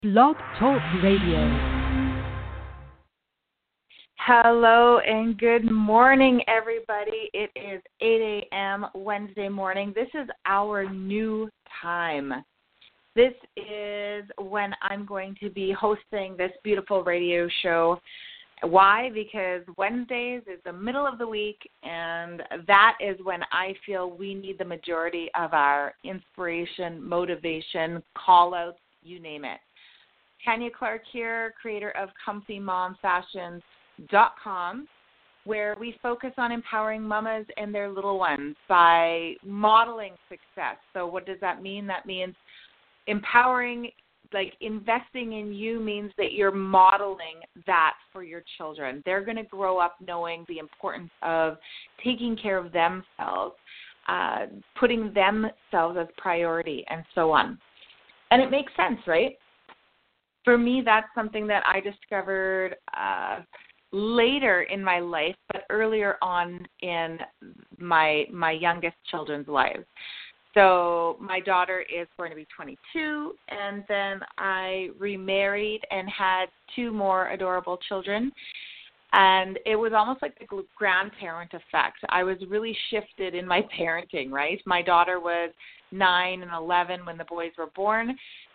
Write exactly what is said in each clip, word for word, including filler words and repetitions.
Blog Talk Radio. Hello and good morning, everybody. It is eight a.m. Wednesday morning. This is our new time. This is when I'm going to be hosting this beautiful radio show. Why? Because Wednesdays is the middle of the week, and that is when I feel we need the majority of our inspiration, motivation, call-outs, you name it. Tanya Clark here, creator of Comfy Mom Fashions dot com, where we focus on empowering mamas and their little ones by modeling success. So what does that mean? That means empowering, like investing in you means that you're modeling that for your children. They're going to grow up knowing the importance of taking care of themselves, uh, putting themselves as priority, and so on. And it makes sense, right? For me, that's something that I discovered uh, later in my life, but earlier on in my my youngest children's lives. So my daughter is going to be twenty-two, and then I remarried and had two more adorable children. And it was almost like the grandparent effect. I was really shifted in my parenting, right? My daughter was nine and eleven when the boys were born,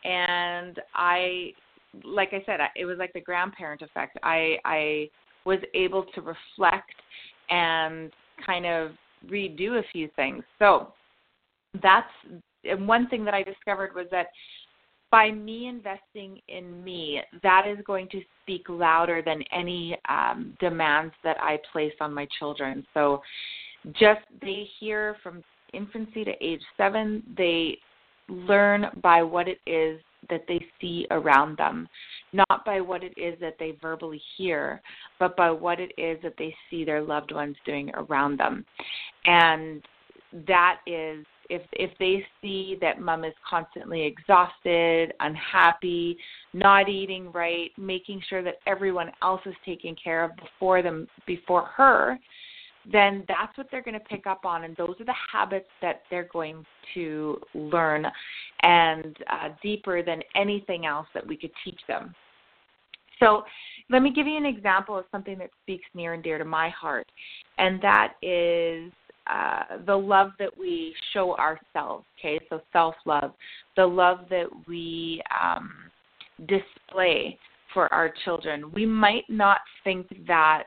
and I, like I said, it was like the grandparent effect. I, I was able to reflect and kind of redo a few things. So that's and one thing that I discovered was that by me investing in me, that is going to speak louder than any um, demands that I place on my children. So just they hear from infancy to age seven, they learn by what it is that they see around them, not by what it is that they verbally hear, but by what it is that they see their loved ones doing around them. And that is, if if they see that mom is constantly exhausted, unhappy, not eating right, making sure that everyone else is taken care of before them, before her, then that's what they're going to pick up on, and those are the habits that they're going to learn, and uh, deeper than anything else that we could teach them. So let me give you an example of something that speaks near and dear to my heart, and that is uh, the love that we show ourselves, okay, so self-love, the love that we um, display for our children. We might not think that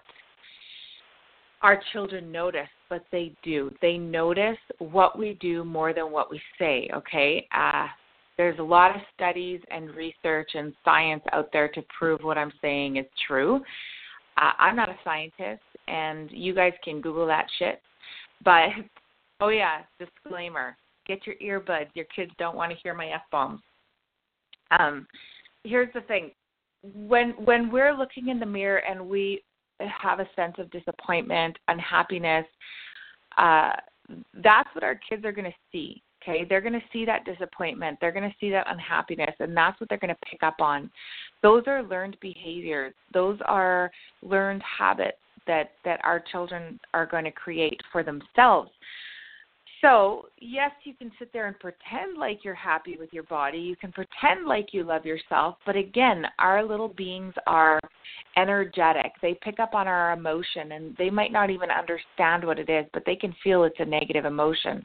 our children notice, but they do. They notice what we do more than what we say, okay? Uh, there's a lot of studies and research and science out there to prove what I'm saying is true. Uh, I'm not a scientist, and you guys can Google that shit. But, oh yeah, disclaimer, get your earbuds. Your kids don't want to hear my F-bombs. Um, here's the thing. When when we're looking in the mirror and we have a sense of disappointment, unhappiness, uh, that's what our kids are going to see, okay? They're going to see that disappointment. They're going to see that unhappiness, and that's what they're going to pick up on. Those are learned behaviors. Those are learned habits that, that our children are going to create for themselves. So, yes, you can sit there and pretend like you're happy with your body. You can pretend like you love yourself. But, again, our little beings are energetic. They pick up on our emotion, and they might not even understand what it is, but they can feel it's a negative emotion.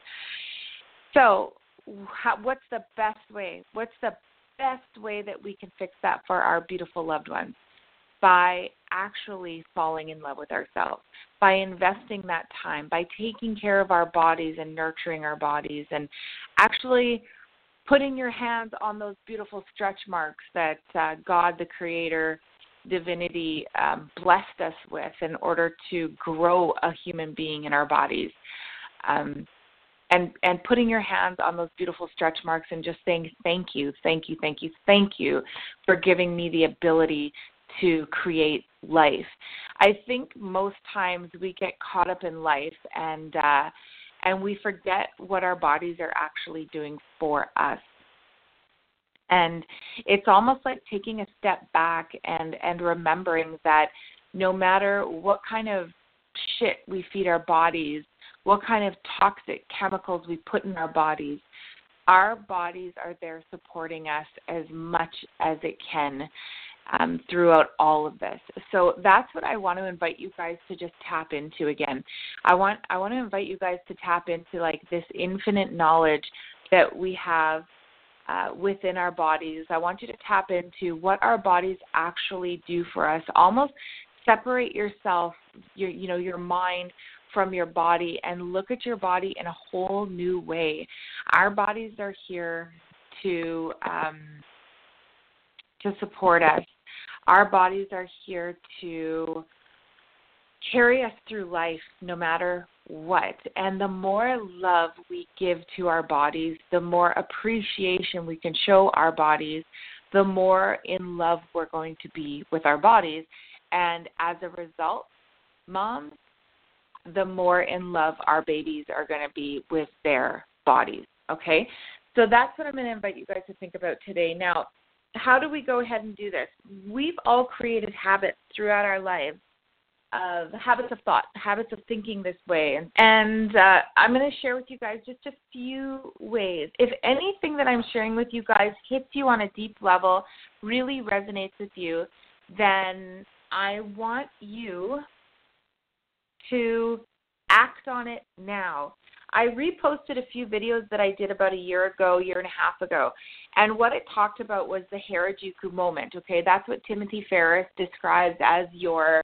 So how, what's the best way? What's the best way that we can fix that for our beautiful loved ones? By actually falling in love with ourselves, by investing that time, by taking care of our bodies and nurturing our bodies, and actually putting your hands on those beautiful stretch marks that uh, God, the Creator, divinity, um, blessed us with in order to grow a human being in our bodies. Um, and and putting your hands on those beautiful stretch marks and just saying thank you, thank you, thank you, thank you for giving me the ability to create life. I think most times we get caught up in life and uh, and we forget what our bodies are actually doing for us. And it's almost like taking a step back and, and remembering that no matter what kind of shit we feed our bodies, what kind of toxic chemicals we put in our bodies, our bodies are there supporting us as much as it can um, throughout all of this. So that's what I want to invite you guys to just tap into again. I want I want to invite you guys to tap into like this infinite knowledge that we have uh, within our bodies. I want you to tap into what our bodies actually do for us. Almost separate yourself, your you know, your mind from your body and look at your body in a whole new way. Our bodies are here to um, to support us. Our bodies are here to carry us through life no matter what. And the more love we give to our bodies, the more appreciation we can show our bodies, the more in love we're going to be with our bodies. And as a result, moms, the more in love our babies are going to be with their bodies, okay? So that's what I'm going to invite you guys to think about today. Now, how do we go ahead and do this? We've all created habits throughout our lives, of habits of thought, habits of thinking this way. And, and uh, I'm going to share with you guys just a few ways. If anything that I'm sharing with you guys hits you on a deep level, really resonates with you, then I want you to act on it now. I reposted a few videos that I did about a year ago, year and a half ago, and what it talked about was the Harajuku moment, okay? That's what Timothy Ferriss describes as your,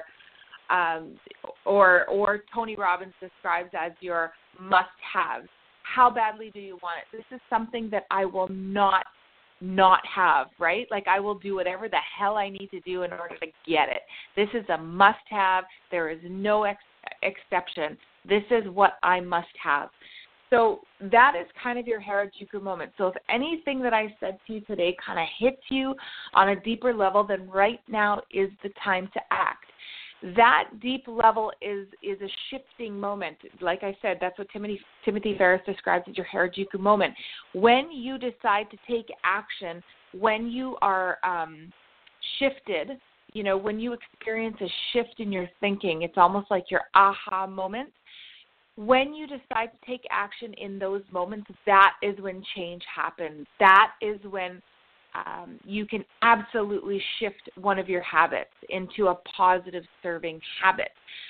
um, or or Tony Robbins describes as your must-have. How badly do you want it? This is something that I will not not have, right? Like I will do whatever the hell I need to do in order to get it. This is a must-have. There is no ex- exception. This is what I must have. So that is kind of your Harajuku moment. So if anything that I said to you today kind of hits you on a deeper level, then right now is the time to act. That deep level is is a shifting moment. Like I said, that's what Timothy, Timothy Ferriss describes as your Harajuku moment. When you decide to take action, when you are um, shifted, you know, when you experience a shift in your thinking, it's almost like your aha moment. When you decide to take action in those moments, that is when change happens. That is when um, you can absolutely shift one of your habits into a positive serving habit.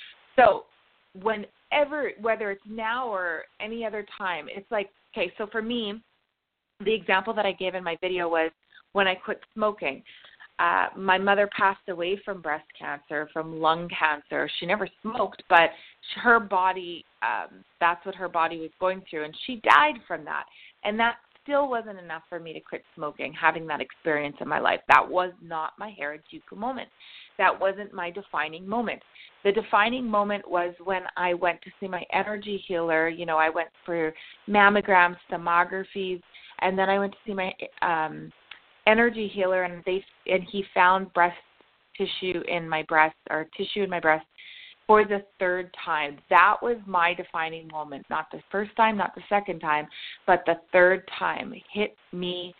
So whenever, whether it's now or any other time, it's like, okay, so for me, the example that I gave in my video was when I quit smoking. Uh, my mother passed away from breast cancer, from lung cancer. She never smoked, but her body, um, that's what her body was going through, and she died from that. And that still wasn't enough for me to quit smoking, having that experience in my life. That was not my Harajuku moment. That wasn't my defining moment. The defining moment was when I went to see my energy healer. You know, I went for mammograms, sommographies, and then I went to see my um energy healer, and they and he found breast tissue in my breast, or tissue in my breast, for the third time. That was my defining moment. Not the first time, not the second time, but the third time. It hit me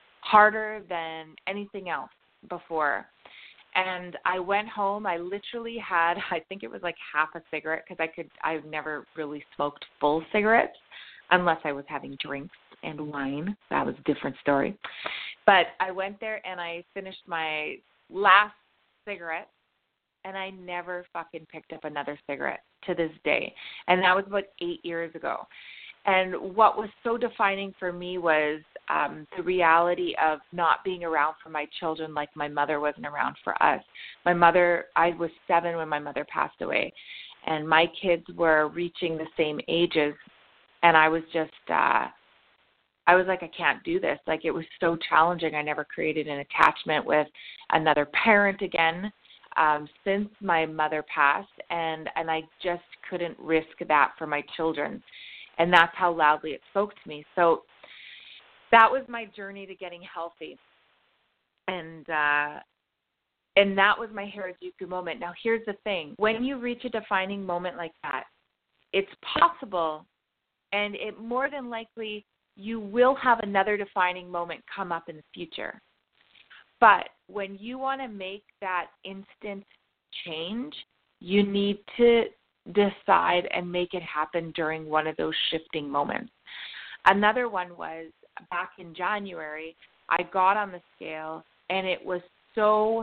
harder than anything else before. And I went home. I literally had, I think it was like half a cigarette, because I could, I've never really smoked full cigarettes unless I was having drinks and wine. That was a different story. But I went there and I finished my last cigarette, and I never fucking picked up another cigarette to this day. And that was about eight years ago. And what was so defining for me was um, the reality of not being around for my children like my mother wasn't around for us. My mother, I was seven when my mother passed away, and my kids were reaching the same ages, and I was just, uh, I was like, I can't do this. Like, it was so challenging. I never created an attachment with another parent again um, since my mother passed, and, and I just couldn't risk that for my children. And that's how loudly it spoke to me. So that was my journey to getting healthy. And uh, and that was my Harajuku moment. Now, here's the thing. When you reach a defining moment like that, it's possible, and it more than likely you will have another defining moment come up in the future. But when you want to make that instant change, you need to decide and make it happen during one of those shifting moments. Another one was back in January, I got on the scale, and it was so,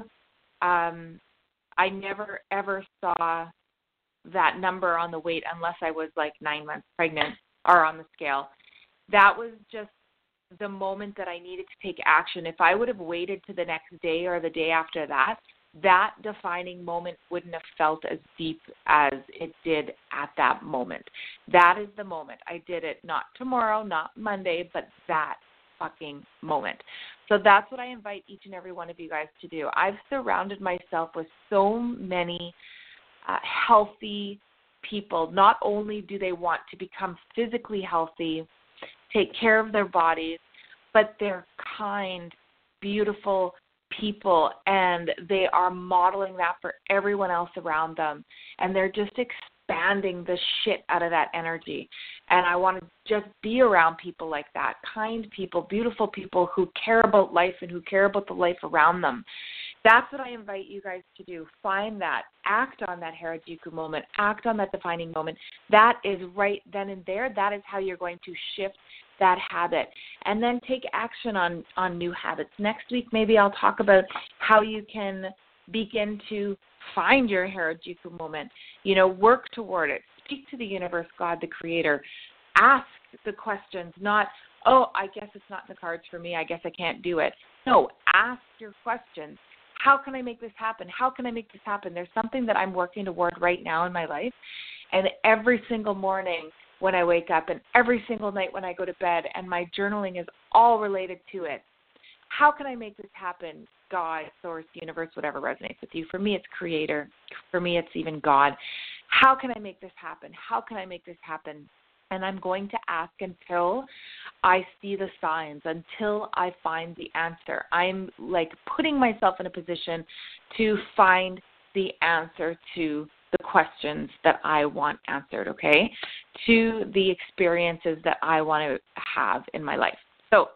um, I never, ever saw that number on the weight unless I was like nine months pregnant or on the scale. That was just the moment that I needed to take action. If I would have waited to the next day or the day after that, that defining moment wouldn't have felt as deep as it did at that moment. That is the moment. I did it not tomorrow, not Monday, but that fucking moment. So that's what I invite each and every one of you guys to do. I've surrounded myself with so many uh, healthy people. Not only do they want to become physically healthy, take care of their bodies, but they're kind, beautiful people, and they are modeling that for everyone else around them. And they're just expanding the shit out of that energy. And I want to just be around people like that, kind people, beautiful people who care about life and who care about the life around them. That's what I invite you guys to do. Find that. Act on that Harajuku moment. Act on that defining moment. That is right then and there. That is how you're going to shift that habit. And then take action on, on new habits. Next week, maybe I'll talk about how you can begin to find your Harajuku moment. You know, work toward it. Speak to the universe, God, the creator. Ask the questions, not, oh, I guess it's not in the cards for me. I guess I can't do it. No, ask your questions. How can I make this happen? How can I make this happen? There's something that I'm working toward right now in my life. And every single morning when I wake up and every single night when I go to bed, and my journaling is all related to it. How can I make this happen? God, source, universe, whatever resonates with you. For me, it's creator. For me, it's even God. How can I make this happen? How can I make this happen? And I'm going to ask until I see the signs, until I find the answer. I'm like putting myself in a position to find the answer to the questions that I want answered, okay, to the experiences that I want to have in my life. So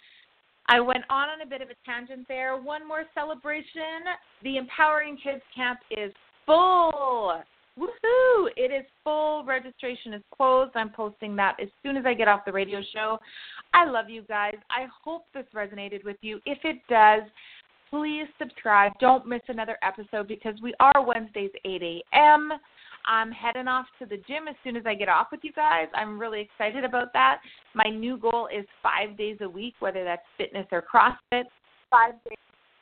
I went on on a bit of a tangent there. One more celebration. The Empowering Kids Camp is full. Woohoo! It is full. Registration is closed. I'm posting that as soon as I get off the radio show. I love you guys. I hope this resonated with you. If it does, please subscribe. Don't miss another episode because we are Wednesdays, eight a.m. I'm heading off to the gym as soon as I get off with you guys. I'm really excited about that. My new goal is five days a week, whether that's fitness or CrossFit, five days.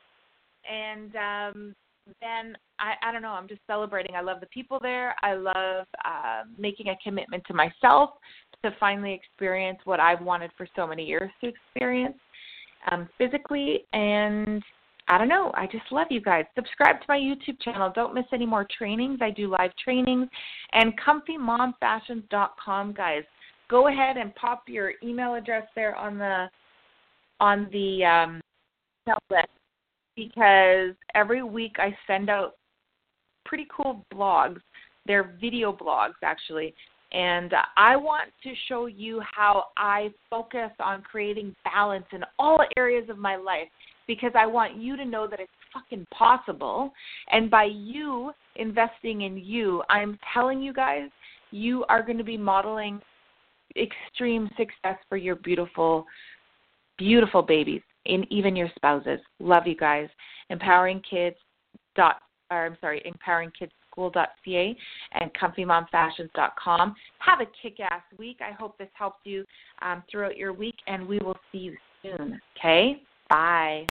And um, then, I, I don't know, I'm just celebrating. I love the people there. I love uh, making a commitment to myself to finally experience what I've wanted for so many years to experience um, physically. And I don't know. I just love you guys. Subscribe to my YouTube channel. Don't miss any more trainings. I do live trainings. And comfy mom fashions dot com, guys. Go ahead and pop your email address there on the on the um, list, because every week I send out pretty cool blogs. They're video blogs, actually. And uh, I want to show you how I focus on creating balance in all areas of my life, because I want you to know that it's fucking possible. And by you investing in you, I'm telling you guys, you are going to be modeling extreme success for your beautiful, beautiful babies and even your spouses. Love you guys. Empowering Kids dot, or I'm sorry, empowering kids school dot c a and comfy mom fashions dot com. Have a kick-ass week. I hope this helped you um, throughout your week, and we will see you soon. Okay? Bye.